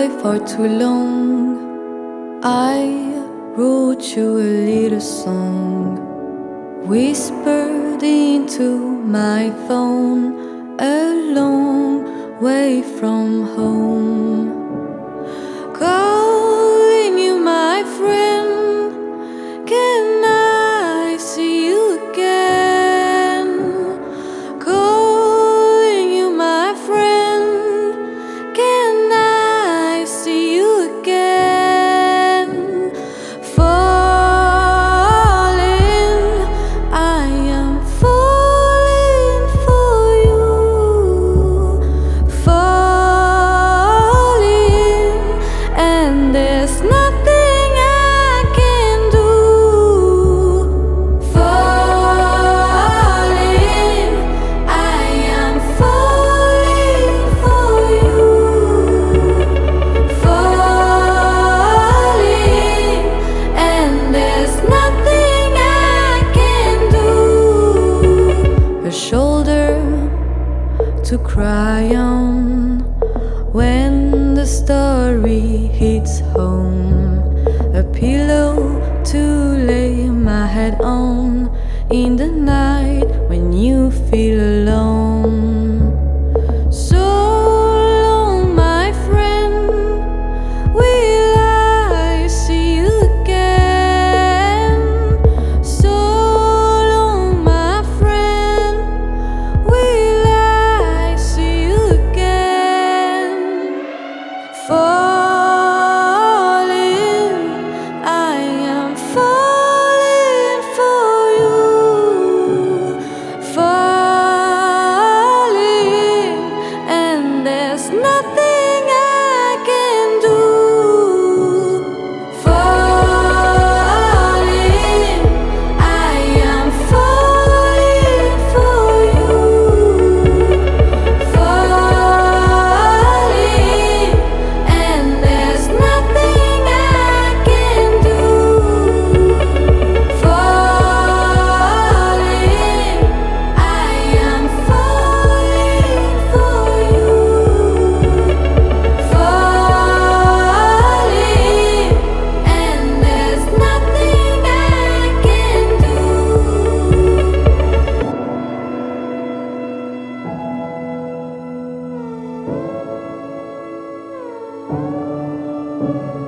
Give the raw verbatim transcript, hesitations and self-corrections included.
away for too long. I wrote you a little song, whispered into my phone, a long way from home. Calling you my friend, can I see you again? Calling you my friend, can I see you again? Falling, I am falling for you. Falling, and there's nothing I can do. Falling, I am falling for you. Falling, and there's nothing I can do. A shoulder to cry on when the story hits home, a pillow to lay my head on in the night when you feel alone. So long, my friend, will I see you again? So long, my friend, will I see you again? Falling, I am falling for you. Falling, and there's nothing I can do. Falling, I am falling for you. Falling, and there's nothing I can do. Falling, I am falling for you. Falling, and there's nothing I can do.